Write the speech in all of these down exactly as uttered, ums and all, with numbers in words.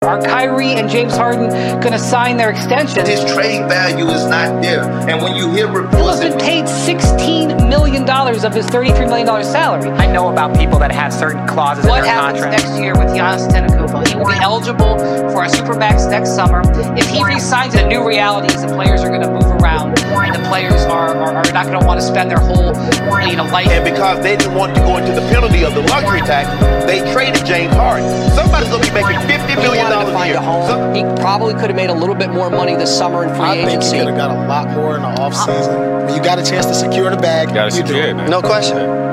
Are Kyrie and James Harden going to sign their extension? His trade value is not there. And when you hear reports... He's been paid sixteen million dollars of his thirty-three million dollars salary. I know about people that have certain clauses what in their happens contract. next year with Giannis Antetokounmpo? He will be eligible for a Supermax next summer. If he resigns, the new reality is the players are going to move around, and the players are, are, are not going to want to spend their whole you know, life. And because they didn't want to go into the penalty of the luxury tax, they traded James Harden. Somebody's going to be making fifty million dollars a year. So, he probably could have made a little bit more money this summer in free I agency. I think he could have got a lot more in the offseason. When you got a chance to secure the bag, you got to secure it, man. No question.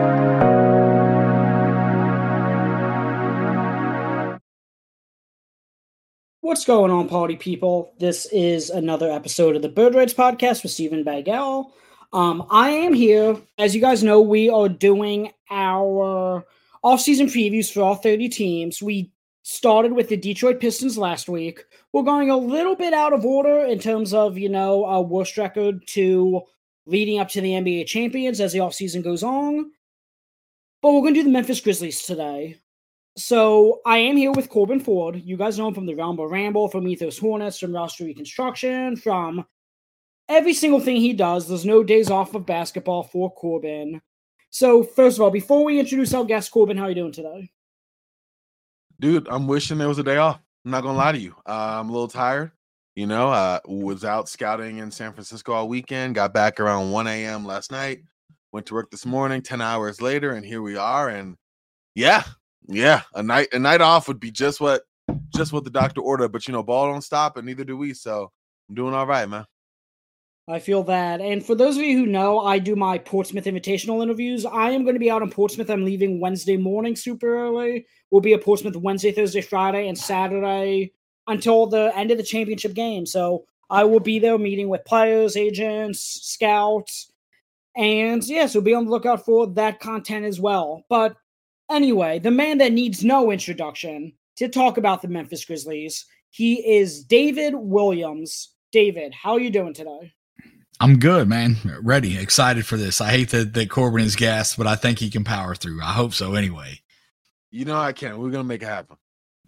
What's going on, party people? This is another episode of the Bird Rights Podcast with Stephen Bagel. Um, I am here. As you guys know, we are doing our off-season previews for all thirty teams. We started with the Detroit Pistons last week. We're going a little bit out of order in terms of, you know, our worst record to leading up to the N B A champions as the offseason goes on. But we're going to do the Memphis Grizzlies today. So I am here with Corbin Ford. You guys know him from the Ramble Ramble, from Ethos Hornets, from Roster Reconstruction, from every single thing he does. There's no days off of basketball for Corbin. So first of all, before we introduce our guest, Corbin, how are you doing today? Dude, I'm wishing there was a day off. I'm not gonna lie to you. Uh, I'm a little tired. You know, uh, was out scouting in San Francisco all weekend. Got back around one a.m. last night. Went to work this morning. Ten hours later, and here we are. And yeah, yeah, a night a night off would be just what just what the doctor ordered. But you know, ball don't stop, and neither do we. So I'm doing all right, man. I feel that. And for those of you who know, I do my Portsmouth Invitational interviews. I am going to be out in Portsmouth. I'm leaving Wednesday morning super early. We'll be at Portsmouth Wednesday, Thursday, Friday, and Saturday until the end of the championship game. So I will be there meeting with players, agents, scouts. And yes, we'll be on the lookout for that content as well. But anyway, the man that needs no introduction to talk about the Memphis Grizzlies, he is David Williams. David, how are you doing today? I'm good, man. Ready, excited for this. I hate that, that Corbin is gassed, but I think he can power through. I hope so anyway. You know I can. We're going to make it happen.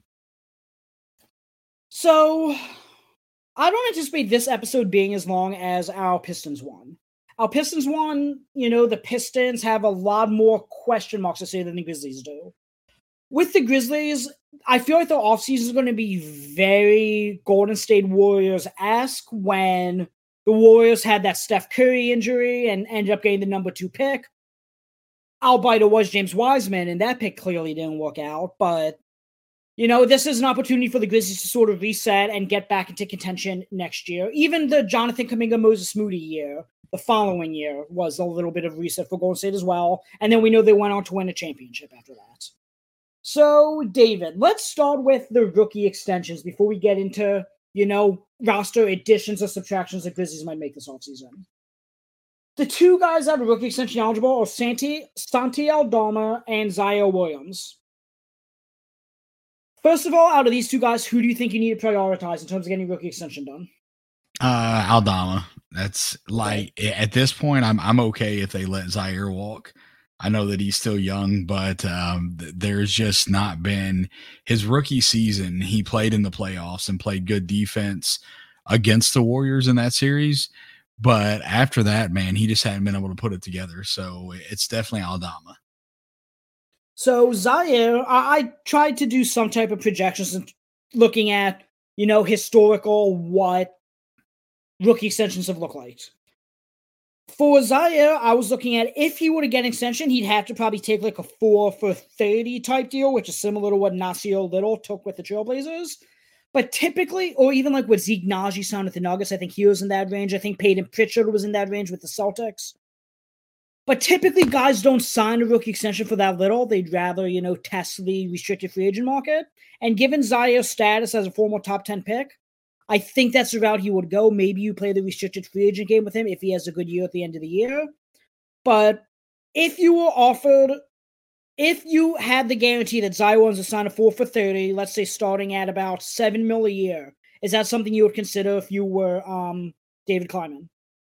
So, I don't anticipate this episode being as long as our Pistons one. Our Pistons one, you know, the Pistons have a lot more question marks to say than the Grizzlies do. With the Grizzlies, I feel like their offseason is going to be very Golden State Warriors-esque when the Warriors had that Steph Curry injury and ended up getting the number two pick. Albeit it was James Wiseman, and that pick clearly didn't work out. But, you know, this is an opportunity for the Grizzlies to sort of reset and get back into contention next year. Even the Jonathan Kuminga, Moses Moody year, the following year, was a little bit of reset for Golden State as well. And then we know they went on to win a championship after that. So, David, let's start with the rookie extensions before we get into, you know, roster additions or subtractions that Grizzlies might make this offseason. The two guys that are rookie extension eligible are Santi, Santi Aldama and Ziaire Williams. First of all, out of these two guys, who do you think you need to prioritize in terms of getting rookie extension done? Uh, Aldama. That's like, at this point, I'm I'm okay if they let Ziaire walk. I know that he's still young, but um, th- there's just not been his rookie season. He played in the playoffs and played good defense against the Warriors in that series. But after that, man, he just hadn't been able to put it together. So it's definitely Aldama. So Ziaire, I, I tried to do some type of projections and looking at, you know, historical what rookie extensions have looked like. For Ziaire, I was looking at if he were to get an extension, he'd have to probably take like a four for thirty type deal, which is similar to what Nasir Little took with the Trailblazers. But typically, or even like what Zeke Naji signed with the Nuggets, I think he was in that range. I think Peyton Pritchard was in that range with the Celtics. But typically, guys don't sign a rookie extension for that little. They'd rather, you know, test the restricted free agent market. And given Ziaire's status as a former top ten pick, I think that's the route he would go. Maybe you play the restricted free agent game with him if he has a good year at the end of the year. But if you were offered, if you had the guarantee that Ziaire wants to sign a four for thirty, let's say starting at about seven mil a year, is that something you would consider if you were um, David Kleiman?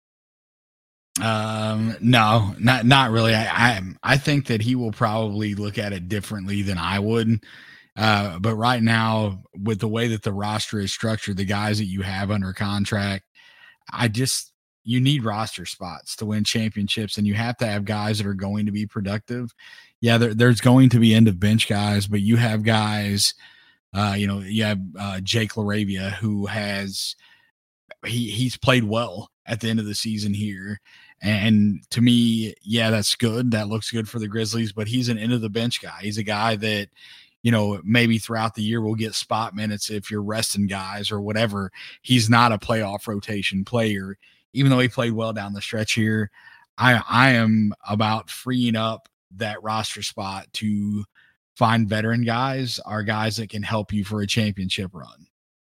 Um, no, not not really. I, I I think that he will probably look at it differently than I would. Uh, but right now, with the way that the roster is structured, the guys that you have under contract, I just, you need roster spots to win championships, and you have to have guys that are going to be productive. Yeah, there, there's going to be end of bench guys, but you have guys, uh, you know, you have uh, Jake LaRavia, who has, he he's played well at the end of the season here. And to me, yeah, that's good. That looks good for the Grizzlies, but he's an end of the bench guy. He's a guy that, you know, maybe throughout the year we'll get spot minutes if you're resting guys or whatever. He's not a playoff rotation player, even though he played well down the stretch here. I I am about freeing up that roster spot to find veteran guys, or guys that can help you for a championship run.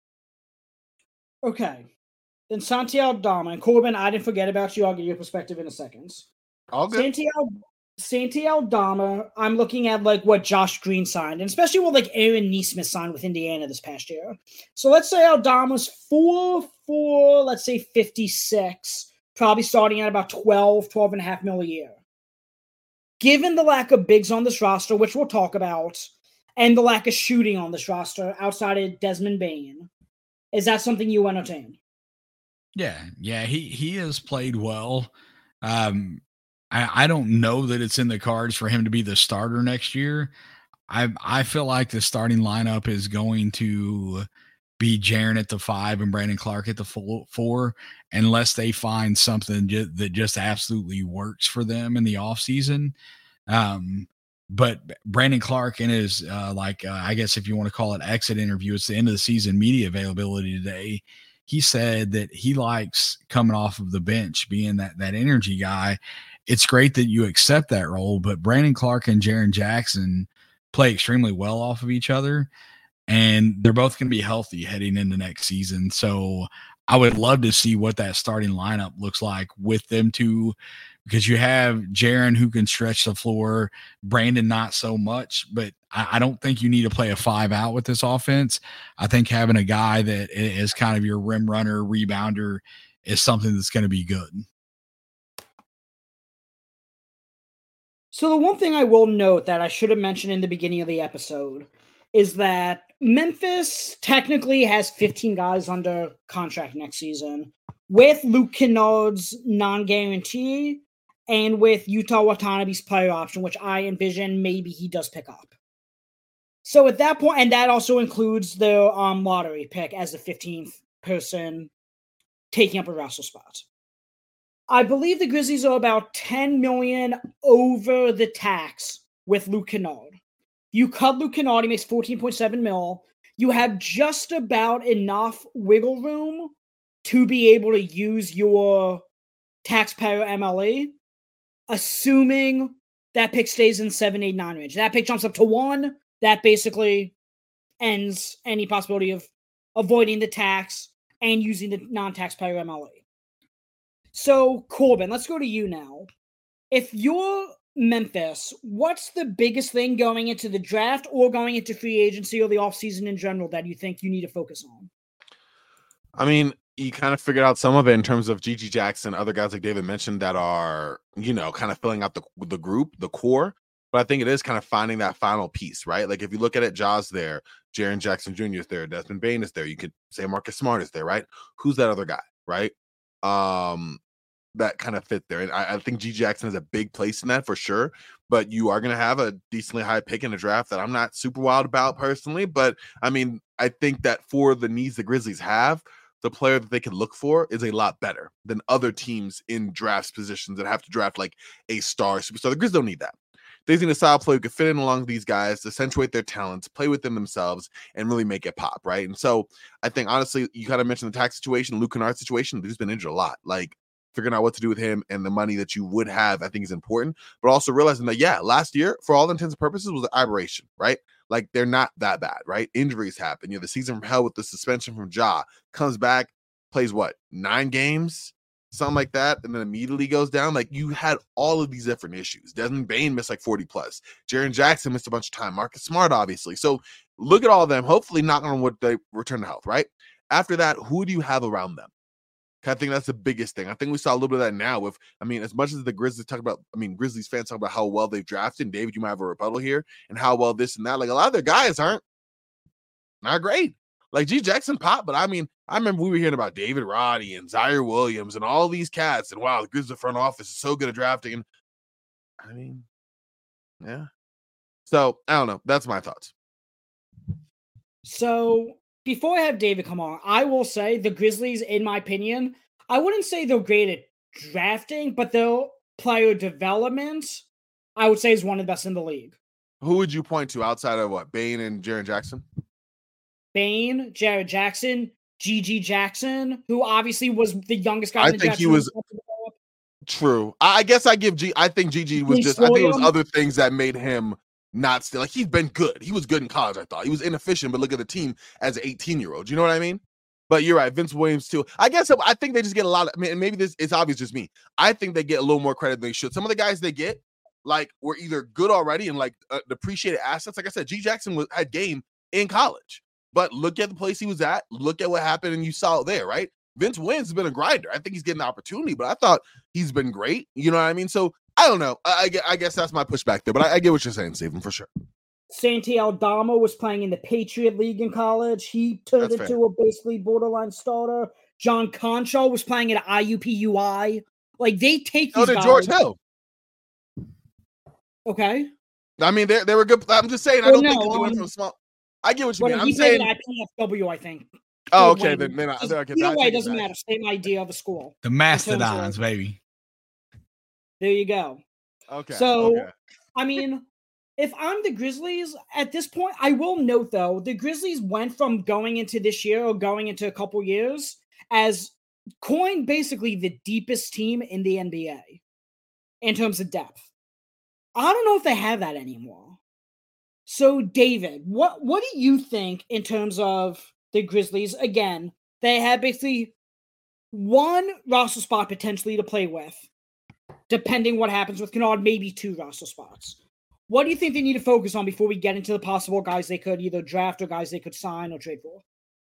Okay. Then Santi Aldama. And Corbin, I didn't forget about you. I'll give you a perspective in a second. All good. Santi, Santi Aldama, I'm looking at like what Josh Green signed, and especially what like Aaron Nesmith signed with Indiana this past year. So let's say Aldama's four, four, let's say fifty-six, probably starting at about twelve, twelve and a half mil a year. Given the lack of bigs on this roster, which we'll talk about, and the lack of shooting on this roster outside of Desmond Bane, is that something you entertain? Yeah, yeah, he he has played well. Um, I I don't know that it's in the cards for him to be the starter next year. I I feel like the starting lineup is going to be Jaren at the five and Brandon Clark at the four, unless they find something that just absolutely works for them in the offseason. Um, but Brandon Clark in his, uh, like, uh, I guess if you want to call it exit interview, it's the end of the season media availability today. He said that he likes coming off of the bench, being that, that energy guy. It's great that you accept that role, but Brandon Clark and Jaren Jackson play extremely well off of each other, and they're both going to be healthy heading into next season. So I would love to see what that starting lineup looks like with them two, because you have Jaren who can stretch the floor, Brandon not so much, but I, I don't think you need to play a five out with this offense. I think having a guy that is kind of your rim runner, rebounder is something that's going to be good. So the one thing I will note that I should have mentioned in the beginning of the episode is that Memphis technically has fifteen guys under contract next season, with Luke Kennard's non-guarantee and with Yuta Watanabe's player option, which I envision maybe he does pick up. So at that point, and that also includes the um, lottery pick as the fifteenth person taking up a roster spot. I believe the Grizzlies are about ten million dollars over the tax with Luke Kennard. You cut Luke Kennard, he makes fourteen point seven mil. You have just about enough wiggle room to be able to use your taxpayer M L E, assuming that pick stays in seven, eight, nine range. That pick jumps up to one. That basically ends any possibility of avoiding the tax and using the non-taxpayer M L E. So, Corbin, let's go to you now. If you're Memphis, what's the biggest thing going into the draft or going into free agency or the offseason in general that you think you need to focus on? I mean, you kind of figured out some of it in terms of G G Jackson, other guys like David mentioned that are, you know, kind of filling out the the group, the core. But I think it is kind of finding that final piece, right? Like if you look at it, Ja's there, Jaren Jackson Junior is there, Desmond Bane is there. You could say Marcus Smart is there, right? Who's that other guy, right? Um, that kind of fit there. And I, I think G G Jackson has a big place in that for sure. But you are going to have a decently high pick in the draft that I'm not super wild about personally. But I mean, I think that for the needs the Grizzlies have, the player that they can look for is a lot better than other teams in drafts positions that have to draft like a star superstar. The Grizzlies don't need that. They need a style player who can fit in along these guys, accentuate their talents, play with them themselves, and really make it pop, right? And so I think, honestly, you kind of mentioned the tax situation, Luke Kennard's situation. He's been injured a lot. Like, figuring out what to do with him and the money that you would have, I think is important. But also realizing that, yeah, last year, for all intents and purposes, was an aberration, right? Like, they're not that bad, right? Injuries happen. You know, the season from hell with the suspension from Ja, comes back, plays what, nine games? Something like that, and then immediately goes down. Like, you had all of these different issues. Desmond Bane missed like forty plus. Jaren Jackson missed a bunch of time. Marcus Smart, obviously. So look at all of them. Hopefully, knock on wood, they return to health, right? After that, who do you have around them? I think that's the biggest thing. I think we saw a little bit of that now with, I mean, as much as the Grizzlies talk about, I mean, Grizzlies fans talk about how well they've drafted. And David, you might have a rebuttal here, and how well this and that. Like, a lot of their guys aren't not great. Like G Jackson popped, but I mean, I remember we were hearing about David Roddy and Zaire Williams and all these cats, and wow, the Grizzlies front office is so good at drafting. And I mean, yeah. So I don't know. That's my thoughts. So before I have David come on, I will say the Grizzlies, in my opinion, I wouldn't say they're great at drafting, but their player development, I would say, is one of the best in the league. Who would you point to outside of what, Bane and Jaren Jackson? Bane, Jared Jackson, G G Jackson, who obviously was the youngest guy. I in the think Jackson he was true. I guess I give G. I think G G was just. I think it was other things that made him not still like he's been good. He was good in college. I thought he was inefficient, but look at the team as an eighteen year old. You know what I mean? But you're right, Vince Williams too. I guess I think they just get a lot of. I mean, maybe this it's obvious just me. I think they get a little more credit than they should. Some of the guys they get like were either good already and like uh, depreciated assets. Like I said, G Jackson was had game in college. But look at the place he was at. Look at what happened, and you saw it there, right? Vince Williams has been a grinder. I think he's getting an opportunity, but I thought he's been great. You know what I mean? So I don't know. I, I, I guess that's my pushback there, but I, I get what you're saying, Stephen, for sure. Santi Aldama was playing in the Patriot League in college. He turned That's into fair. a basically borderline starter. John Concho was playing at I U P U I. Like, they take Oh, these did guys. George Hill. Okay. I mean, they they were good. I'm just saying. I Well, don't think no, they went um, from small. I get what you Well, mean. he I'm played saying. at I P F W, I think. Oh, Or okay. Wayne. Then, then I, Just okay. Either I way, it take doesn't back. matter. Same idea of the school. The terms Mastodons, of- baby. There you go. Okay. So, okay. I mean, if I'm the Grizzlies at this point, I will note, though, the Grizzlies went from going into this year or going into a couple years as coined basically the deepest team in the N B A in terms of depth. I don't know if they have that anymore. So, David, what, what do you think in terms of the Grizzlies? Again, they have basically one roster spot potentially to play with, depending what happens with Kennard, maybe two roster spots. What do you think they need to focus on before we get into the possible guys they could either draft or guys they could sign or trade for?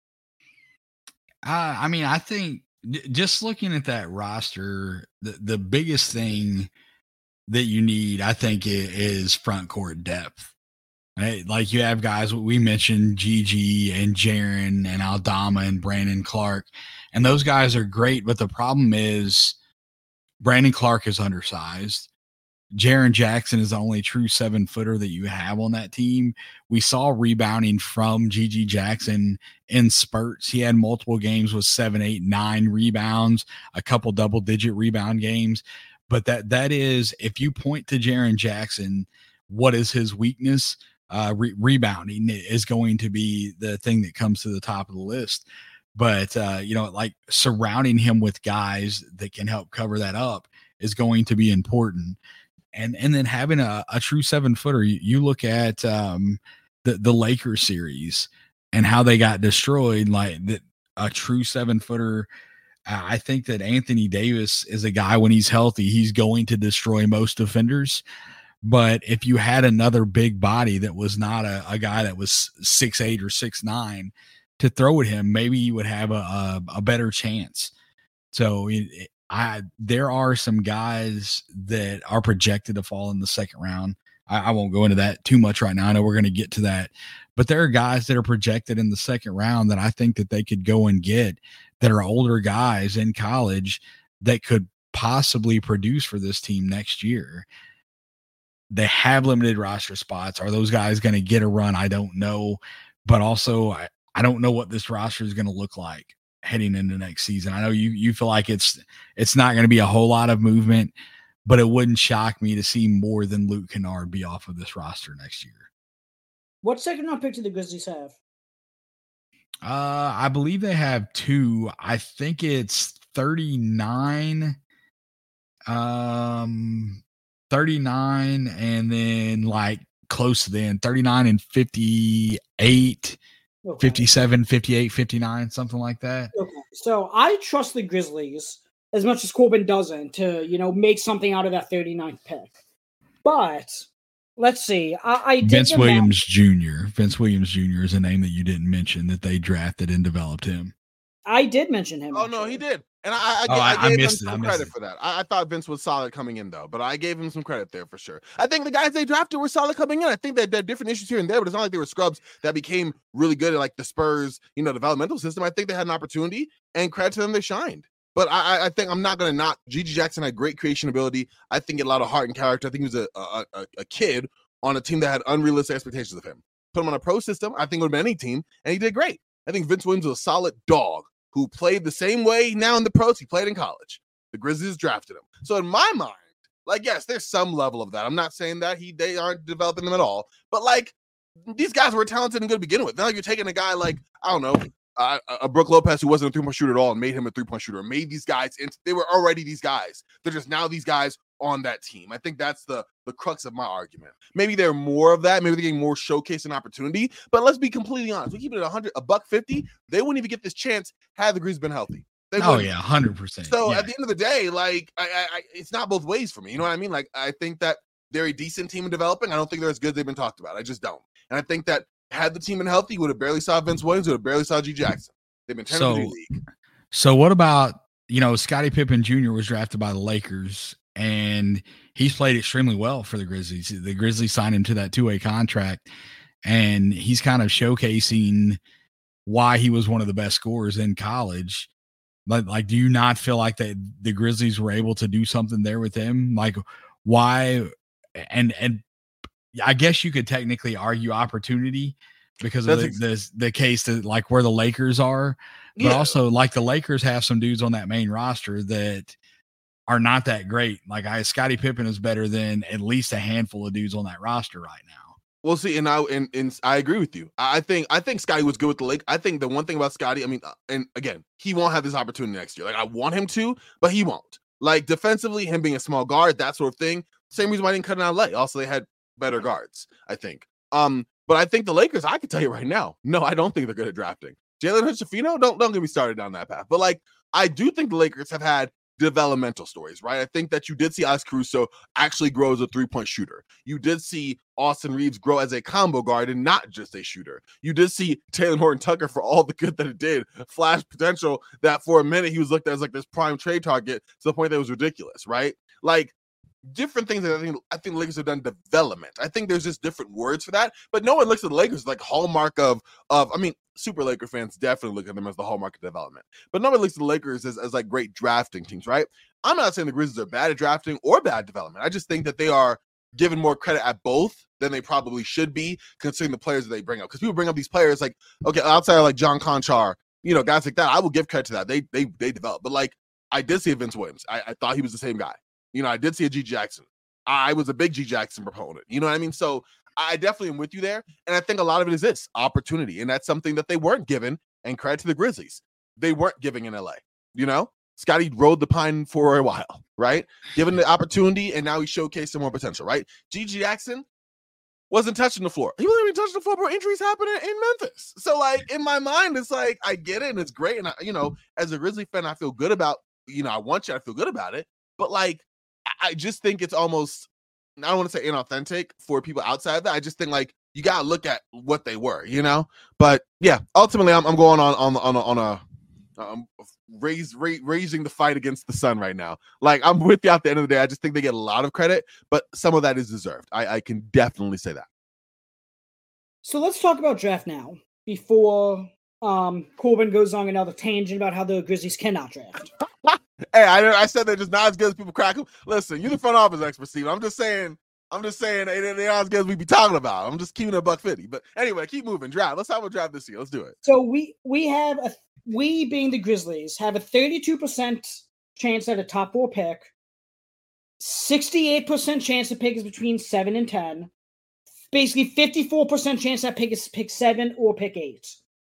Uh, I mean, I think j- just looking at that roster, the, the biggest thing that you need, I think, i- is front court depth. Right? Like you have guys, we mentioned G G and Jaren and Aldama and Brandon Clark, and those guys are great. But the problem is Brandon Clark is undersized. Jaren Jackson is the only true seven footer that you have on that team. We saw rebounding from G G Jackson in spurts. He had multiple games with seven, eight, nine rebounds, a couple double digit rebound games. But that, that is, if you point to Jaren Jackson, what is his weakness? Uh, re- rebounding is going to be the thing that comes to the top of the list. But, uh, you know, like surrounding him with guys that can help cover that up is going to be important. And and then having a, a true seven footer, you, you look at um, the, the Lakers series and how they got destroyed, like that a true seven footer. Uh, I think that Anthony Davis is a guy when he's healthy, he's going to destroy most defenders. But if you had another big body that was not a, a guy that was six eight or six nine to throw at him, maybe you would have a, a, a better chance. So it, I there are some guys that are projected to fall in the second round. I, I won't go into that too much right now. I know we're going to get to that. But there are guys that are projected in the second round that I think that they could go and get that are older guys in college that could possibly produce for this team next year. They have limited roster spots. Are those guys going to get a run? I don't know. But also, I, I don't know what this roster is going to look like heading into next season. I know you you feel like it's it's not going to be a whole lot of movement, but it wouldn't shock me to see more than Luke Kennard be off of this roster next year. What second round pick do the Grizzlies have? Uh, I believe they have two. I think it's thirty-nine. Um, thirty-nine, and then like close to then thirty-nine and fifty-eight, Okay. fifty-seven, fifty-eight, fifty-nine, something like that. Okay. So I trust the Grizzlies as much as Corbin doesn't to, you know, make something out of that thirty-ninth pick. But let's see. I, I did Vince the Williams math. Junior Vince Williams Junior is a name that you didn't mention that they drafted and developed him. I did mention him. Oh no, actually. he did. And I, I, Oh, I, I- I gave him missed it. I some missed credit it. for that. I, I thought Vince was solid coming in, though, but I gave him some credit there for sure. I think the guys they drafted were solid coming in. I think that there are different issues here and there, but it's not like they were scrubs that became really good at like the Spurs, you know, developmental system. I think they had an opportunity, and credit to them, they shined. But I, I think I'm not going to knock Gigi Jackson had great creation ability. I think he had a lot of heart and character. I think he was a, a, a, a kid on a team that had unrealistic expectations of him. Put him on a pro system, I think it would have been any team, and he did great. I think Vince Williams was a solid dog who played the same way now in the pros he played in college. The Grizzlies drafted him. So in my mind, like, yes, there's some level of that. I'm not saying that he they aren't developing them at all, but like these guys were talented and good to begin with. Now you're taking a guy like, I don't know, uh, a Brook Lopez who wasn't a three-point shooter at all and made him a three-point shooter, made these guys, into, they were already these guys. They're just now these guys on that team. I think that's the the crux of my argument. Maybe they're more of that. Maybe they're getting more showcase and opportunity. But let's be completely honest. We keep it at one hundred, a buck fifty. They wouldn't even get this chance had the Grizzlies been healthy. They Oh wouldn't. yeah, hundred percent. So yeah. at the end of the day, like I, I, I, it's not both ways for me. You know what I mean? Like I think that they're a decent team in developing. I don't think they're as good as they've been talked about. I just don't. And I think that had the team been healthy, would have barely saw Vince Williams, would have barely saw G Jackson. They've been ten So- in the league. So what about, you know, Scottie Pippen Junior was drafted by the Lakers, and he's played extremely well for the Grizzlies. The Grizzlies signed him to that two-way contract, and he's kind of showcasing why he was one of the best scorers in college. But like, do you not feel like that the Grizzlies were able to do something there with him? Like, why? And and I guess you could technically argue opportunity because of That's the, ex- the the case that like where the Lakers are, but Yeah. also like the Lakers have some dudes on that main roster that are not that great. Like I, Scottie Pippen is better than at least a handful of dudes on that roster right now. We'll see, and I and, and I agree with you. I think I think Scotty was good with the Lake. I think the one thing about Scotty, I mean, uh, and again, he won't have this opportunity next year. Like I want him to, but he won't. Like defensively, him being a small guard, that sort of thing. Same reason why I didn't cut in L A. Also, they had better guards, I think. Um, but I think the Lakers, I can tell you right now, no, I don't think they're good at drafting. Jalen Hood-Schifino, don't don't get me started down that path. But like, I do think the Lakers have had developmental stories, right? I think that you did see Alex Caruso actually grow as a three-point shooter. You did see Austin Reeves grow as a combo guard and not just a shooter. You did see Taylor Horton Tucker, for all the good that it did, flash potential that for a minute he was looked at as like this prime trade target to the point that it was ridiculous, right? Like different things that I think I think the Lakers have done development. I think there's just different words for that, but no one looks at the Lakers like hallmark of of I mean, super Laker fans definitely look at them as the hallmark of development, but nobody looks at the Lakers as, as like great drafting teams, right? I'm not saying the Grizzlies are bad at drafting or bad development. I just think that they are given more credit at both than they probably should be, considering the players that they bring up. Because people bring up these players like, okay, outside of like John Conchar, you know, guys like that, I will give credit to that. They they they develop. But like, I did see a Vince Williams. I, I thought he was the same guy. You know, I did see a G Jackson. I was a big G Jackson proponent. You know what I mean? So I definitely am with you there. And I think a lot of it is this opportunity. And that's something that they weren't given. And credit to the Grizzlies. They weren't giving in L A. You know, Scotty rode the pine for a while, right? Given the opportunity, and now he showcased some more potential, right? G G Jackson wasn't touching the floor. He wasn't even touching the floor, bro. Injuries happen in, in Memphis. So, like, in my mind, it's like, I get it, and it's great. And, I, you know, as a Grizzly fan, I feel good about, you know, I want you to feel good about it. But, like, I, I just think it's almost, I don't want to say inauthentic for people outside of that. I just think, like, you got to look at what they were, you know? But, yeah, ultimately, I'm, I'm going on, on, on, a, on a, um, raise, ra- raising the fight against the sun right now. Like, I'm with you at the end of the day. I just think they get a lot of credit, but some of that is deserved. I, I can definitely say that. So let's talk about draft now before um, Corbin goes on another tangent about how the Grizzlies cannot draft. Hey, I, I said they're just not as good as people crack them. Listen, you're the front office expert, Steve. I'm just saying, I'm just saying they, they're not as good as we be talking about. I'm just keeping it a buck fifty. But anyway, keep moving. Draft. Let's have a draft this year. Let's do it. So we we have a we being the Grizzlies have a thirty-two percent chance at a top four pick, sixty-eight percent chance the pick is between seven and ten, basically fifty-four percent chance that pick is pick seven or pick eight.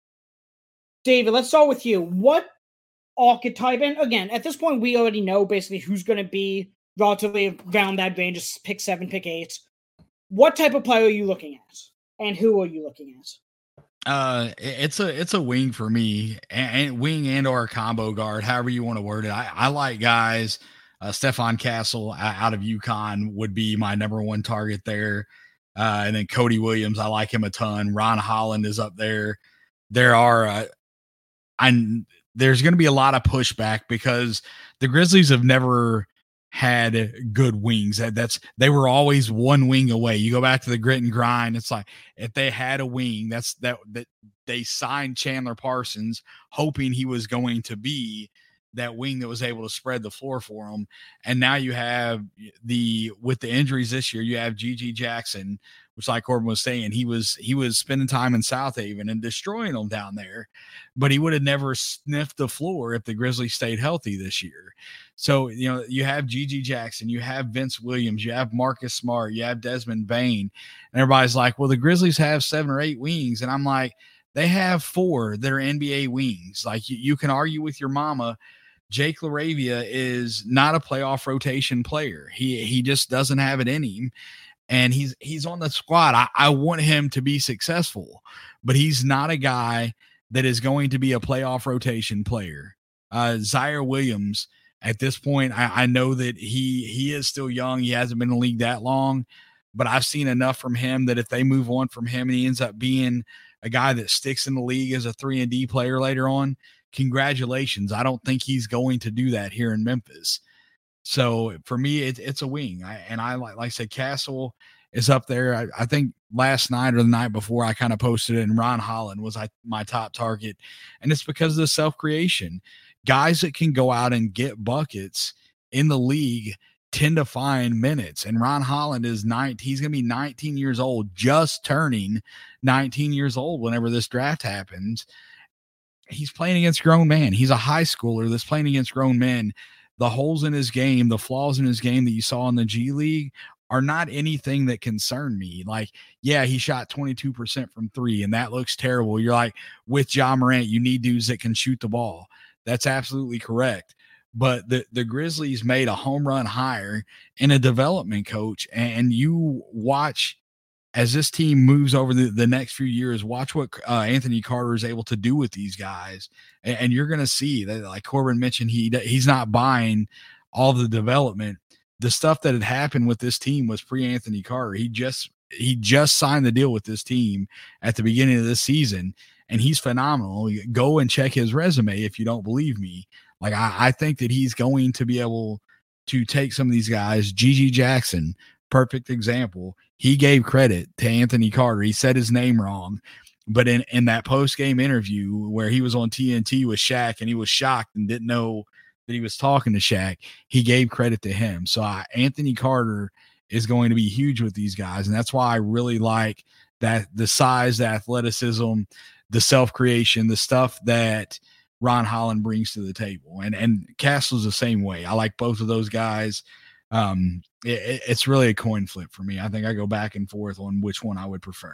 David, let's start with you. What archetype, and again, at this point, we already know basically who's going to be relatively around that range, just pick seven, pick eight. What type of player are you looking at, and who are you looking at? Uh, it's a it's a wing for me, and, and wing and or a combo guard, however you want to word it. I, I like guys. Uh, Stefan Castle out of UConn would be my number one target there, uh, and then Cody Williams. I like him a ton. Ron Holland is up there. There are, uh, I there's going to be a lot of pushback because the Grizzlies have never had good wings. That that's they were always one wing away. You go back to the grit and grind. It's like if they had a wing, that's that that they signed Chandler Parsons hoping he was going to be that wing that was able to spread the floor for them. And now you have the with the injuries this year, you have G G Jackson, which like Corbin was saying, he was he was spending time in South Haven and destroying them down there, but he would have never sniffed the floor if the Grizzlies stayed healthy this year. So, you know, you have G G Jackson, you have Vince Williams, you have Marcus Smart, you have Desmond Bane, and everybody's like, well, the Grizzlies have seven or eight wings. And I'm like, they have four that are N B A wings. Like you, you can argue with your mama. Jake LaRavia is not a playoff rotation player. He he just doesn't have it in him. And he's he's on the squad. I, I want him to be successful, but he's not a guy that is going to be a playoff rotation player. Uh, Zaire Williams, at this point, I, I know that he he is still young. He hasn't been in the league that long, but I've seen enough from him that if they move on from him and he ends up being a guy that sticks in the league as a three and D player later on, congratulations. I don't think he's going to do that here in Memphis. So for me, it, it's a wing. I, and I like, like I said, Castle is up there. I, I think last night or the night before I kind of posted it, and Ron Holland was I, my top target. And it's because of the self-creation. Guys that can go out and get buckets in the league tend to find minutes. And Ron Holland is nineteen. He's going to be nineteen years old, just turning nineteen years old whenever this draft happens. He's playing against grown men. He's a high schooler that's playing against grown men. The holes in his game, the flaws in his game that you saw in the G League are not anything that concern me. Like, yeah, he shot twenty-two percent from three, and that looks terrible. You're like, with Ja Morant, you need dudes that can shoot the ball. That's absolutely correct. But the, the Grizzlies made a home run hire and a development coach, and you watch as this team moves over the, the next few years, watch what uh, Anthony Carter is able to do with these guys. And, and you're going to see that, like Corbin mentioned, he he's not buying all the development. The stuff that had happened with this team was pre-Anthony Carter. He just he just signed the deal with this team at the beginning of this season, and he's phenomenal. Go and check his resume if you don't believe me. Like, I, I think that he's going to be able to take some of these guys. G G Jackson, perfect example. He gave credit to Anthony Carter. He said his name wrong, but in, in that post-game interview where he was on T N T with Shaq and he was shocked and didn't know that he was talking to Shaq, he gave credit to him. So I, Anthony Carter is going to be huge with these guys, and that's why I really like that the size, the athleticism, the self-creation, the stuff that Ron Holland brings to the table. And and Castle's the same way. I like both of those guys. Um, it, it's really a coin flip for me. I think I go back and forth on which one I would prefer.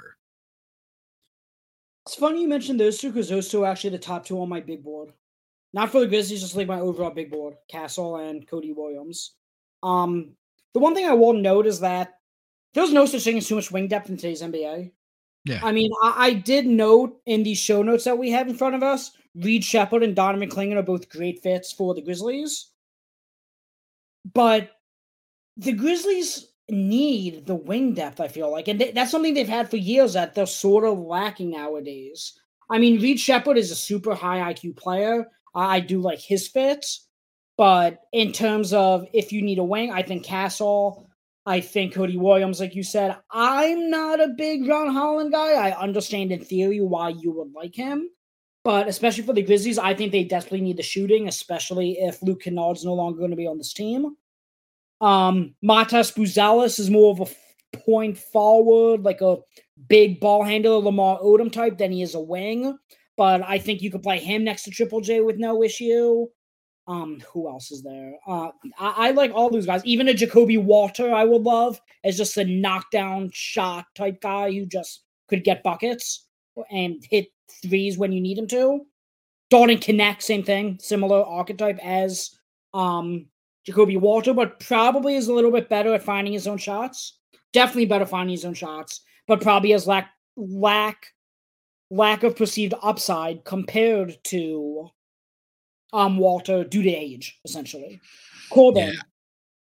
It's funny you mentioned those two because those two are actually the top two on my big board. Not for the Grizzlies, just like my overall big board, Castle and Cody Williams. Um, the one thing I will note is that there's no such thing as too much wing depth in today's N B A. Yeah. I mean, I, I did note in these show notes that we have in front of us, Reed Sheppard and Donovan Clingan are both great fits for the Grizzlies. But the Grizzlies need the wing depth, I feel like. And they, that's something they've had for years that they're sort of lacking nowadays. I mean, Reed Sheppard is a super high I Q player. I do like his fits. But in terms of if you need a wing, I think Castle, I think Cody Williams, like you said. I'm not a big Ron Holland guy. I understand in theory why you would like him. But especially for the Grizzlies, I think they desperately need the shooting, especially if Luke Kennard's no longer going to be on this team. Um, Matas Buzelis is more of a point forward, like a big ball handler, Lamar Odom type, than he is a wing. But I think you could play him next to Triple J with no issue. Um, who else is there? Uh, I, I like all those guys. Even a Jacoby Walter I would love as just a knockdown shot type guy who just could get buckets and hit threes when you need him to. Dalton Knecht, same thing. Similar archetype as um, Jacoby Walter, but probably is a little bit better at finding his own shots. Definitely better finding his own shots, but probably has lack lack lack of perceived upside compared to um Walter due to age, essentially. Corbin. Yeah.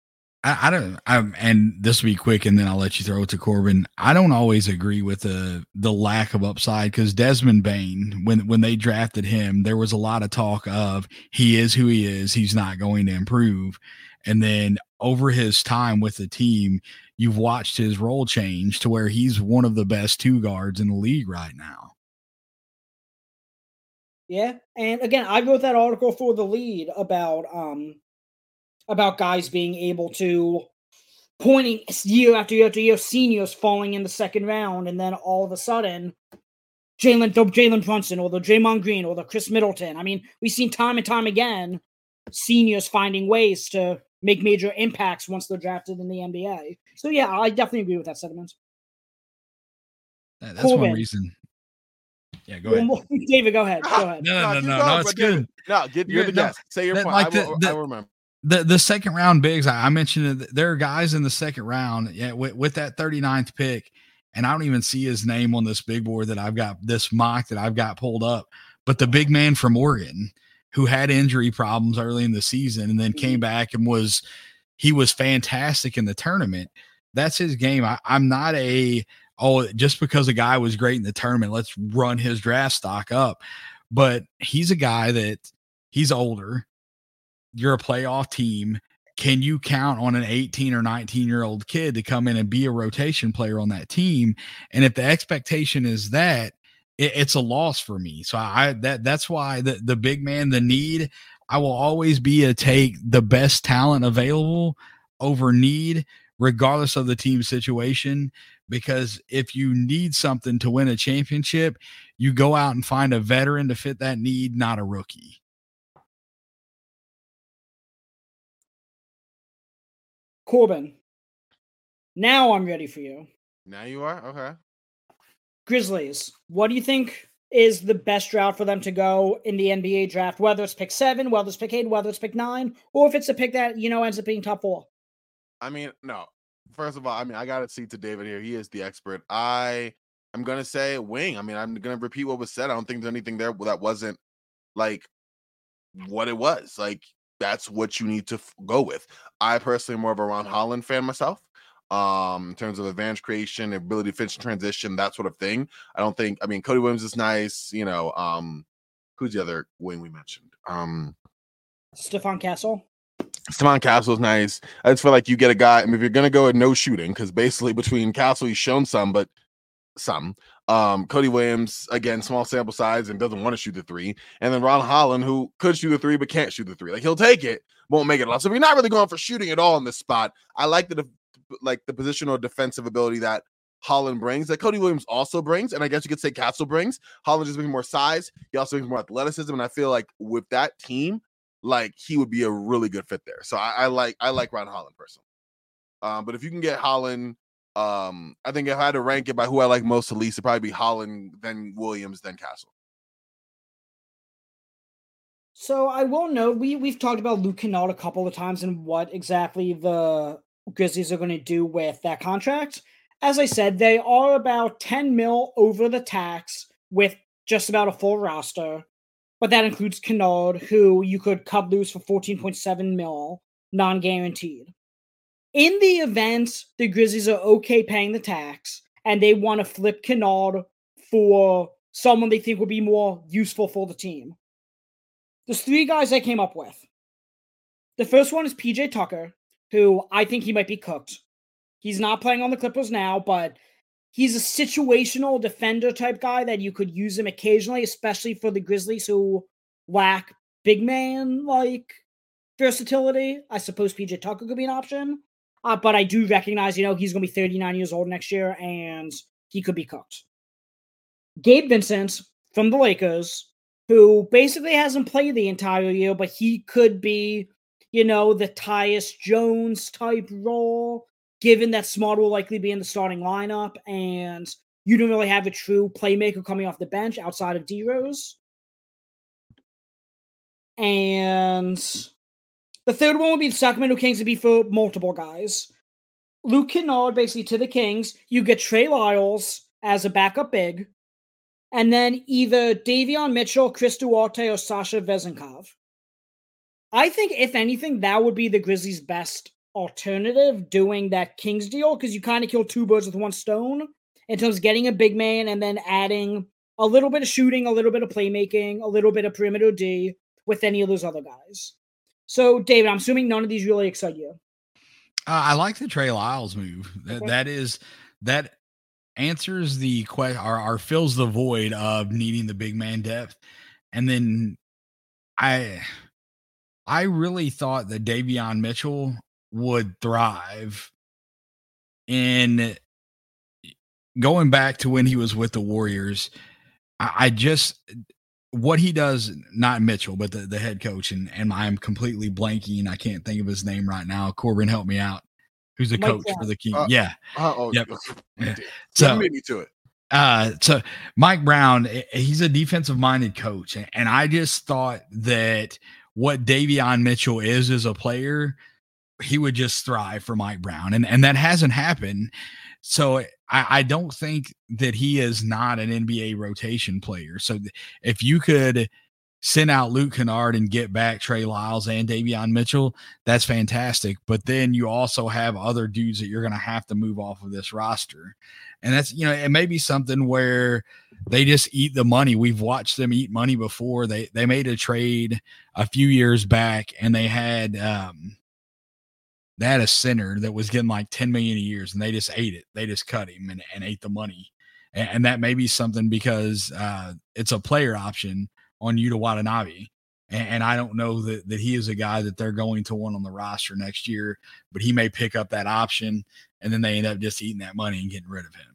I, I don't, I'm, and this will be quick, and then I'll let you throw it to Corbin. I don't always agree with the the lack of upside because Desmond Bain, when when they drafted him, there was a lot of talk of he is who he is, he's not going to improve, and then over his time with the team, you've watched his role change to where he's one of the best two guards in the league right now. Yeah, and again, I wrote that article for The Lead about um. about guys being able to pointing year after year after year, seniors falling in the second round, and then all of a sudden, Jalen Jalen Brunson or the Draymond Green or the Chris Middleton. I mean, we've seen time and time again seniors finding ways to make major impacts once they're drafted in the N B A. So yeah, I definitely agree with that sentiment. That's Corbin. One reason. Yeah, go ahead. David, go ahead. Go ahead. No, no, no, no, no, it's good. No, get, you're the no, guest. Say your point. Like I, the, will, the, I will remember. The the second round bigs, I mentioned that there are guys in the second round yeah, with, with that thirty-ninth pick, and I don't even see his name on this big board that I've got, this mock that I've got pulled up, but the big man from Oregon who had injury problems early in the season and then came back and was, he was fantastic in the tournament. That's his game. I, I'm not a, oh, just because a guy was great in the tournament, let's run his draft stock up. But he's a guy that he's older. You're a playoff team. Can you count on an eighteen or nineteen year old kid to come in and be a rotation player on that team? And if the expectation is that, it, it's a loss for me. So I, that, that's why the, the big man, the need, I will always be a take the best talent available over need, regardless of the team situation. Because if you need something to win a championship, you go out and find a veteran to fit that need, not a rookie. Corbin, now I'm ready for you. Now you are? Okay. Grizzlies, what do you think is the best route for them to go in the N B A draft? Whether it's pick seven, whether it's pick eight, whether it's pick nine, or if it's a pick that, you know, ends up being top four? I mean, no. First of all, I mean, I got to see to David here. He is the expert. I am going to say wing. I mean, I'm going to repeat what was said. I don't think there's anything there that wasn't like what it was. Like, that's what you need to f- go with. I personally am more of a Ron Holland fan myself. Um, in terms of advantage creation, ability to finish transition, that sort of thing. I don't think, I mean, Cody Williams is nice, you know. Um, who's the other wing we mentioned? Um, Stephon Castle. Stephon Castle is nice. I just feel like you get a guy, I mean, if you're going to go with no shooting, because basically between Castle, he's shown some, but some. Um, Cody Williams, again, small sample size and doesn't want to shoot the three. And then Ron Holland, who could shoot the three, but can't shoot the three. Like, he'll take it, won't make it a lot. So if you're not really going for shooting at all in this spot, I like the like the positional defensive ability that Holland brings, that Cody Williams also brings, and I guess you could say Castle brings. Holland just brings more size. He also brings more athleticism, and I feel like with that team, like he would be a really good fit there. So I, I like I like Ron Holland personally. Um, but if you can get Holland, um, I think if I had to rank it by who I like most to least, it'd probably be Holland, then Williams, then Castle. So I will note we we've talked about Luke Kennard a couple of times and what exactly the Grizzlies are going to do with that contract. As I said, they are about ten mil over the tax with just about a full roster, but that includes Kennard, who you could cut loose for fourteen point seven mil, non-guaranteed. In the event the Grizzlies are okay paying the tax and they want to flip Kennard for someone they think would be more useful for the team, there's three guys I came up with. The first one is P J Tucker, who I think he might be cooked. He's not playing on the Clippers now, but he's a situational defender type guy that you could use him occasionally, especially for the Grizzlies who lack big man like versatility. I suppose P J Tucker could be an option. Uh, but I do recognize, you know, he's going to be thirty-nine years old next year, and he could be cooked. Gabe Vincent from the Lakers, who basically hasn't played the entire year, but he could be, you know, the Tyus Jones type role, given that Smart will likely be in the starting lineup, and you don't really have a true playmaker coming off the bench outside of D-Rose. And the third one would be the Sacramento Kings to be for multiple guys. Luke Kennard, basically, to the Kings. You get Trey Lyles as a backup big. And then either Davion Mitchell, Chris Duarte, or Sasha Vezenkov. I think, if anything, that would be the Grizzlies' best alternative doing that Kings deal because you kind of kill two birds with one stone in terms of getting a big man and then adding a little bit of shooting, a little bit of playmaking, a little bit of perimeter D with any of those other guys. So, David, I'm assuming none of these really excite you. Uh, I like the Trey Lyles move. That, Okay. that is that answers the question or, or fills the void of needing the big man depth. And then I I really thought that Davion Mitchell would thrive in going back to when he was with the Warriors. I, I just what he does, not Mitchell, but the, the head coach, and, and I'm completely blanking. I can't think of his name right now. Corbin, help me out. Who's the Mike coach Brown. for the Kings? Uh, yeah. Uh, oh, Yep. yeah. So, So, me to it. uh, so Mike Brown, he's a defensive minded coach. And I just thought that what Davion Mitchell is as a player, he would just thrive for Mike Brown. And, and that hasn't happened. So I, I don't think that he is not an N B A rotation player. So if you could send out Luke Kennard and get back Trey Lyles and Davion Mitchell, that's fantastic. But then you also have other dudes that you're going to have to move off of this roster. And that's, you know, it may be something where they just eat the money. We've watched them eat money before. They, they made a trade a few years back and they had, um, they had a center that was getting like ten million a year and they just ate it. They just cut him and, and ate the money. And, and that may be something because uh, it's a player option on Yuta Watanabe. And, and I don't know that, that he is a guy that they're going to want on the roster next year, but he may pick up that option and then they end up just eating that money and getting rid of him.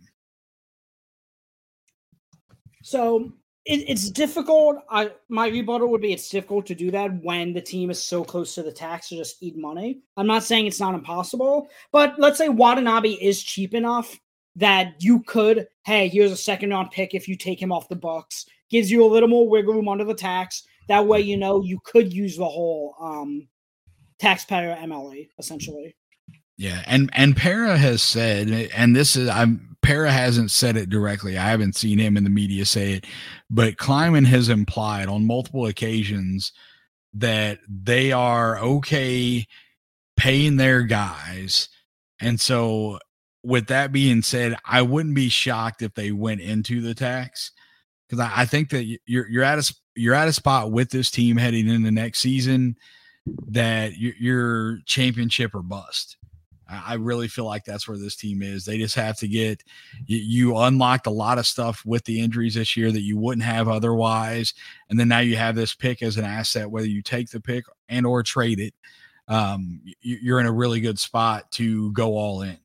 So it, it's difficult. I my rebuttal would be it's difficult to do that when the team is so close to the tax to just eat money. I'm not saying it's not impossible, but let's say Watanabe is cheap enough that you could, hey, here's a second round pick if you take him off the Bucks. Gives you a little more wiggle room under the tax. That way, you know, you could use the whole um, taxpayer M L E, essentially. Yeah, and and Para has said, and this is I'm Para hasn't said it directly. I haven't seen him in the media say it, but Kleiman has implied on multiple occasions that they are okay paying their guys. And so with that being said, I wouldn't be shocked if they went into the tax because I, I think that you're you're at a you're at a spot with this team heading into next season that you're, you're championship or bust. I really feel like that's where this team is. They just have to get you, you unlocked a lot of stuff with the injuries this year that you wouldn't have otherwise. And then now you have this pick as an asset, whether you take the pick and or trade it. Um, you, you're in a really good spot to go all in.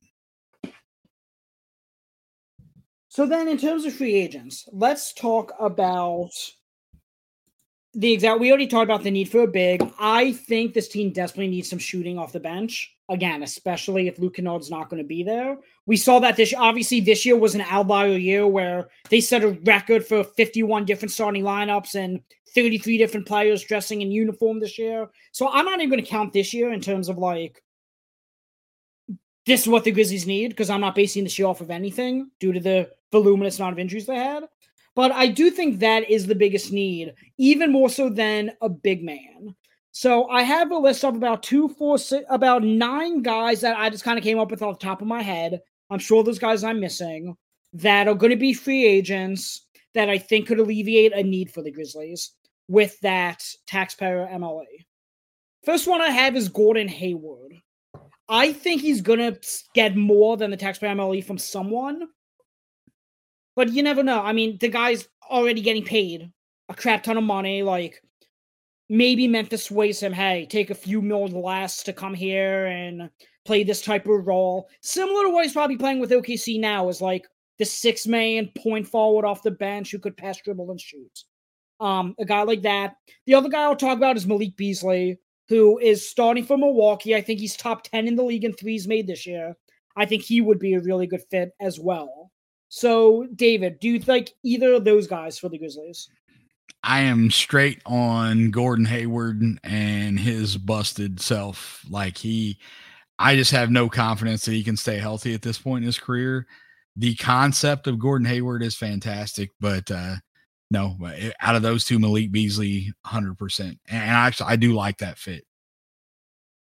So then in terms of free agents, let's talk about the exact, we already talked about the need for a big. I think this team desperately needs some shooting off the bench. Again, especially if Luke Kennard's not going to be there. We saw that this, obviously this year was an outlier year where they set a record for fifty-one different starting lineups and thirty-three different players dressing in uniform this year. So I'm not even going to count this year in terms of like, this is what the Grizzlies need, because I'm not basing this year off of anything due to the voluminous amount of injuries they had. But I do think that is the biggest need, even more so than a big man. So I have a list of about two, four, six, about nine guys that I just kind of came up with off the top of my head. I'm sure those guys I'm missing that are going to be free agents that I think could alleviate a need for the Grizzlies with that taxpayer M L A. First one I have is Gordon Hayward. I think he's going to get more than the taxpayer M L E from someone. But you never know. I mean, the guy's already getting paid a crap ton of money. Like, maybe Memphis sways him, hey, take a few mil less to come here and play this type of role. Similar to what he's probably playing with O K C now, is like the six-man point forward off the bench who could pass, dribble, and shoot. Um, a guy like that. The other guy I'll talk about is Malik Beasley, who is starting for Milwaukee. I think he's top ten in the league in threes made this year. I think he would be a really good fit as well. So, David, do you like either of those guys for the Grizzlies? I am straight on Gordon Hayward and his busted self. Like he, I just have no confidence that he can stay healthy at this point in his career. The concept of Gordon Hayward is fantastic, but uh, no, out of those two, Malik Beasley, one hundred percent. And actually, I do like that fit.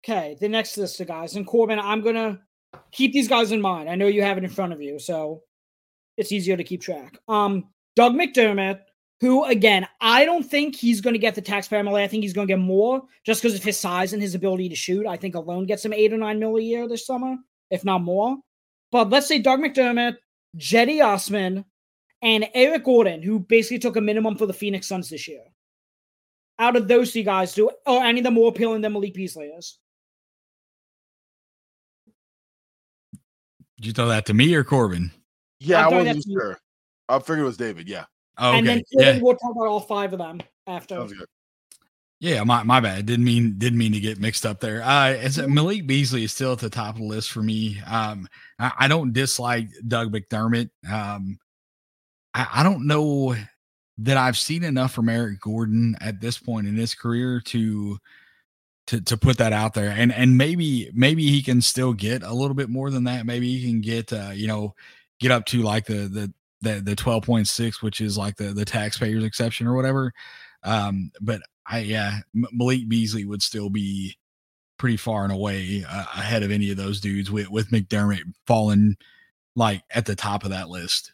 Okay, the next list of guys. And Corbin, I'm going to keep these guys in mind. I know you have it in front of you, so it's easier to keep track. Um, Doug McDermott, who, again, I don't think he's going to get the taxpayer M L A. I think he's going to get more just because of his size and his ability to shoot. I think alone gets him eight or nine mil a year this summer, if not more. But let's say Doug McDermott, Jetty Osman, and Eric Gordon, who basically took a minimum for the Phoenix Suns this year. Out of those three guys, do or any of them more appealing than Malik Beasley is? Did you throw that to me or Corbin? Yeah, I'm I throwing wasn't that to you. sure. I figured it was David. Yeah. Oh, okay. And then yeah. we'll talk about all five of them after. Sounds good. Yeah, my, my bad. Didn't mean didn't mean to get mixed up there. Uh, it's, Malik Beasley is still at the top of the list for me. Um, I, I don't dislike Doug McDermott. Um, I, I don't know that I've seen enough from Eric Gordon at this point in his career to to to put that out there. And and maybe maybe he can still get a little bit more than that. Maybe he can get uh, you know get up to like the the the the twelve point six, which is like the the taxpayers exception or whatever. Um, but I, yeah, Malik Beasley would still be pretty far and away uh, ahead of any of those dudes with, with McDermott falling like at the top of that list.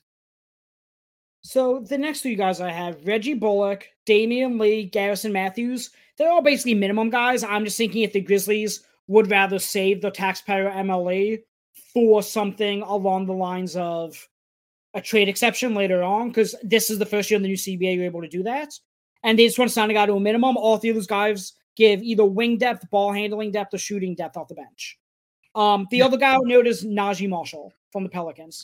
So the next two guys I have, Reggie Bullock, Damian Lee, Garrison Matthews. They're all basically minimum guys. I'm just thinking if the Grizzlies would rather save the taxpayer M L A for something along the lines of a trade exception later on, because this is the first year in the new C B A you're able to do that. And they just want to sign a guy to a minimum. All three of those guys give either wing depth, ball handling depth, or shooting depth off the bench. Um, the yeah. other guy I would note is Najee Marshall from the Pelicans.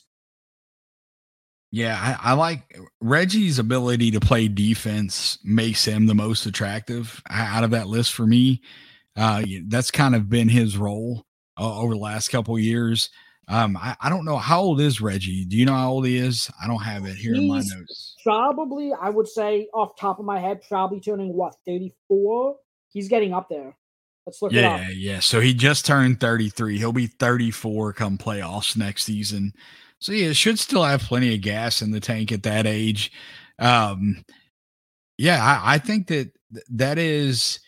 Yeah, I, I like Reggie's ability to play defense makes him the most attractive out of that list for me. Uh, that's kind of been his role uh, over the last couple of years. Um, I, I don't know. How old is Reggie? Do you know how old he is? I don't have it here He's in my notes. Probably, I would say off top of my head, probably turning what, thirty-four? He's getting up there. Let's look yeah, it up. Yeah, yeah. So he just turned thirty-three. He'll be thirty-four come playoffs next season. So yeah, should still have plenty of gas in the tank at that age. Um, yeah, I, I think that that is.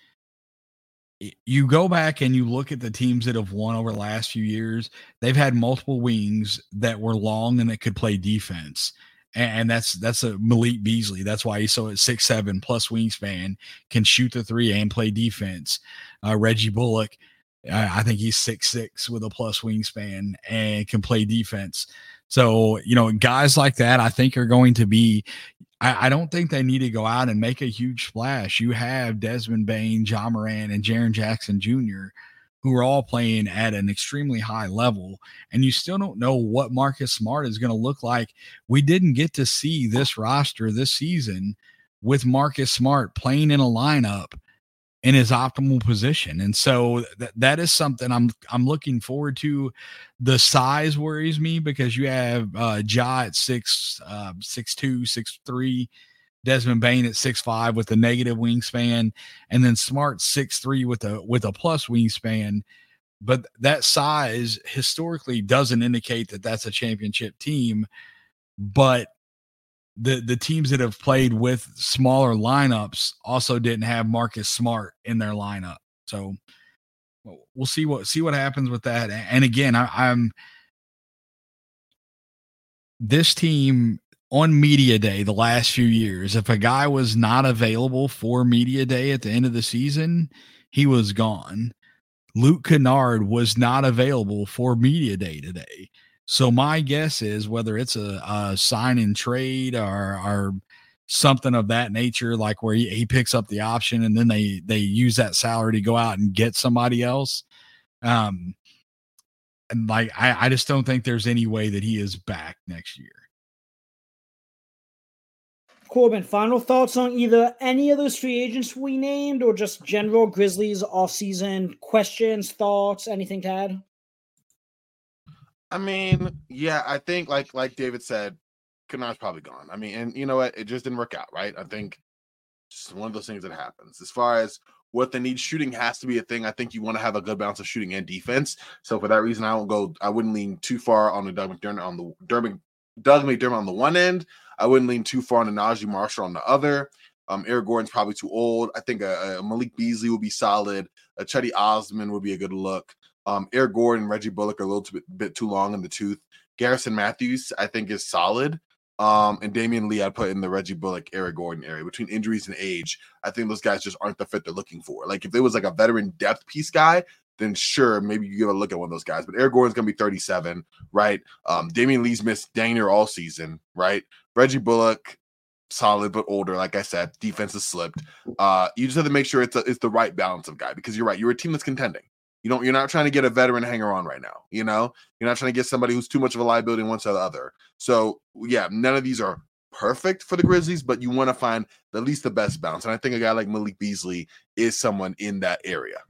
You go back and you look at the teams that have won over the last few years, they've had multiple wings that were long and that could play defense. And that's, that's a Malik Beasley. That's why he's so at six, seven plus wingspan, can shoot the three and play defense. Uh, Reggie Bullock, uh, I think he's six, six with a plus wingspan and can play defense. So, you know, guys like that, I think are going to be, I, I don't think they need to go out and make a huge splash. You have Desmond Bane, John Moran, and Jaren Jackson Junior, who are all playing at an extremely high level, and you still don't know what Marcus Smart is going to look like. We didn't get to see this roster this season with Marcus Smart playing in a lineup in his optimal position. And so that that is something I'm I'm looking forward to. The size worries me because you have uh Ja at six, uh, six two, six three, Desmond Bane at six five with a negative wingspan, and then Smart six three with a with a plus wingspan. But that size historically doesn't indicate that that's a championship team. But the the teams that have played with smaller lineups also didn't have Marcus Smart in their lineup. So we'll see what see what happens with that. And again, I, I'm this team on media day the last few years. If a guy was not available for media day at the end of the season, he was gone. Luke Kennard was not available for media day today. So my guess is whether it's a, a sign and trade or, or something of that nature, like where he, he picks up the option and then they, they use that salary to go out and get somebody else. Um, and like, I, I just don't think there's any way that he is back next year. Corbin, final thoughts on either any of those free agents we named or just general Grizzlies offseason questions, thoughts, anything to add? I mean, yeah, I think like like David said, Kennard's probably gone. I mean, and you know what? It just didn't work out, right? I think just one of those things that happens. As far as what they need, shooting has to be a thing. I think you want to have a good balance of shooting and defense. So for that reason, I won't go. I wouldn't lean too far on the Doug McDermott on the Doug McDermott on the one end. I wouldn't lean too far on the Najee Marshall on the other. Um, Eric Gordon's probably too old. I think a, a Malik Beasley would be solid. A Chetty Osman would be a good look. Um, Eric Gordon and Reggie Bullock are a little bit, bit too long in the tooth. Garrison Matthews, I think, is solid. Um, and Damian Lee, I'd put in the Reggie Bullock, Eric Gordon area. Between injuries and age, I think those guys just aren't the fit they're looking for. Like, if there was like a veteran depth piece guy, then sure, maybe you give a look at one of those guys. But Eric Gordon's going to be thirty-seven, right? Um, Damian Lee's missed dang near all season, right? Reggie Bullock, solid but older, like I said. Defense has slipped. Uh, you just have to make sure it's a, it's the right balance of guy, because you're right. You're a team that's contending. You don't. You're not trying to get a veteran hanger on right now. You know, you're not trying to get somebody who's too much of a liability one side or the other. So yeah, none of these are perfect for the Grizzlies, but you want to find at least the best balance. And I think a guy like Malik Beasley is someone in that area.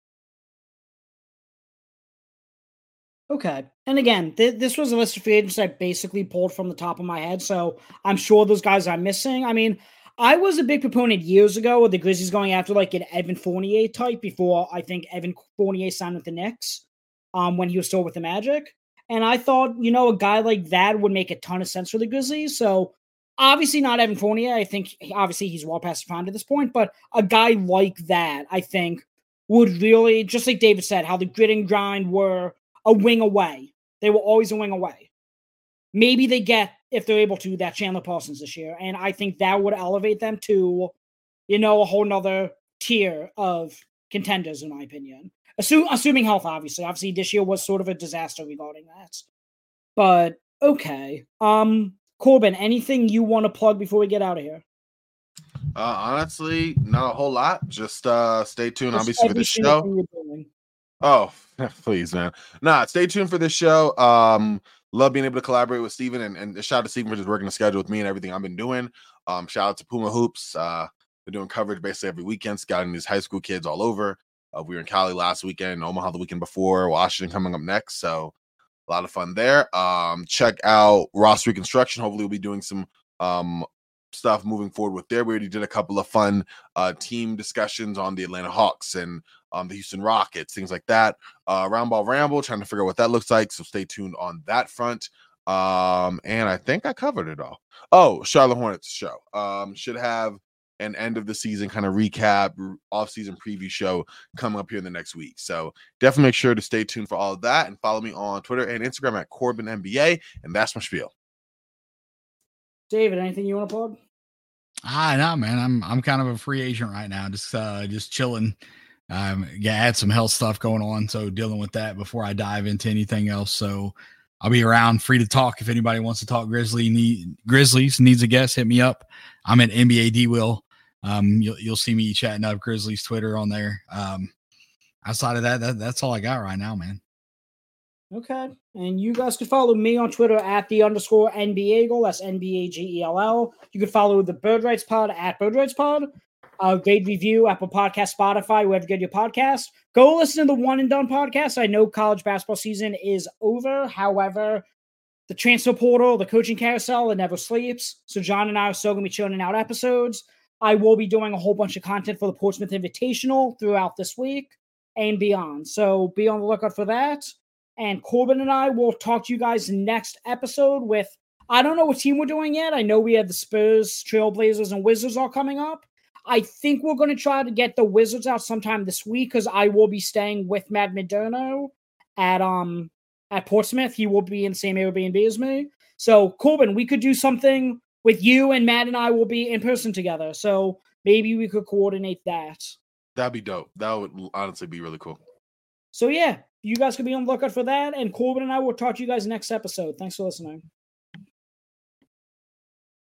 Okay. And again, th- this was a list of free agents I basically pulled from the top of my head. So I'm sure those guys are missing. I mean, I was a big proponent years ago of the Grizzlies going after like an Evan Fournier type before I think Evan Fournier signed with the Knicks um, when he was still with the Magic. And I thought, you know, a guy like that would make a ton of sense for the Grizzlies. So obviously not Evan Fournier. I think obviously he's well past the prime at this point, but a guy like that, I think, would really, just like David said, how the grit and grind were a wing away. They were always a wing away. Maybe they get, if they're able to, that Chandler Parsons this year. And I think that would elevate them to, you know, a whole nother tier of contenders, in my opinion. Assume, assuming health, obviously. Obviously, this year was sort of a disaster regarding that. But, okay. Um, Corbin, anything you want to plug before we get out of here? Uh, honestly, not a whole lot. Just uh, stay tuned, Just obviously, for the show. Oh, please, man. Nah, stay tuned for this show. Um, love being able to collaborate with Steven, and, and shout out to Steven for just working the schedule with me and everything I've been doing. Um, shout out to Puma Hoops. Uh, been doing coverage basically every weekend, scouting these high school kids all over. Uh, we were in Cali last weekend, Omaha the weekend before, Washington coming up next. So a lot of fun there. Um, check out Ross Reconstruction. Hopefully we'll be doing some um stuff moving forward with there. We already did a couple of fun uh team discussions on the Atlanta Hawks and um the Houston Rockets, things like that. Uh Round Ball Ramble, trying to figure out what that looks like. So stay tuned on that front. Um, and I think I covered it all. Oh, Charlotte Hornets show. Um, should have an end of the season kind of recap, off-season preview show coming up here in the next week. So definitely make sure to stay tuned for all of that and follow me on Twitter and Instagram at Corbin N B A. And that's my spiel. David, anything you want to plug? Ah, no, man. I'm I'm kind of a free agent right now, just uh, just chilling. Um, yeah, I had some health stuff going on, so dealing with that before I dive into anything else. So I'll be around, free to talk. If anybody wants to talk Grizzly need, Grizzlies, needs a guest, hit me up. I'm at N B A D Will. Um, you'll you'll see me chatting up Grizzlies Twitter on there. Um, outside of that, that, that's all I got right now, man. Okay. And you guys can follow me on Twitter at the underscore N B A Eagle. That's N B A G E L L. You can follow the Bird Rights Pod at Bird Rights Pod. Uh, grade review, Apple Podcast, Spotify, wherever you get your podcast. Go listen to the One and Done podcast. I know college basketball season is over. However, the transfer portal, the coaching carousel, it never sleeps. So John and I are still going to be churning out episodes. I will be doing a whole bunch of content for the Portsmouth Invitational throughout this week and beyond. So be on the lookout for that. And Corbin and I will talk to you guys next episode with, I don't know what team we're doing yet. I know we have the Spurs, Trailblazers, and Wizards all coming up. I think we're going to try to get the Wizards out sometime this week because I will be staying with Matt Moderno at um at Portsmouth. He will be in the same Airbnb as me. So, Corbin, we could do something with you, and Matt and I will be in person together. So maybe we could coordinate that. That'd be dope. That would honestly be really cool. So, yeah, you guys can be on the lookout for that. And Corbin and I will talk to you guys next episode. Thanks for listening.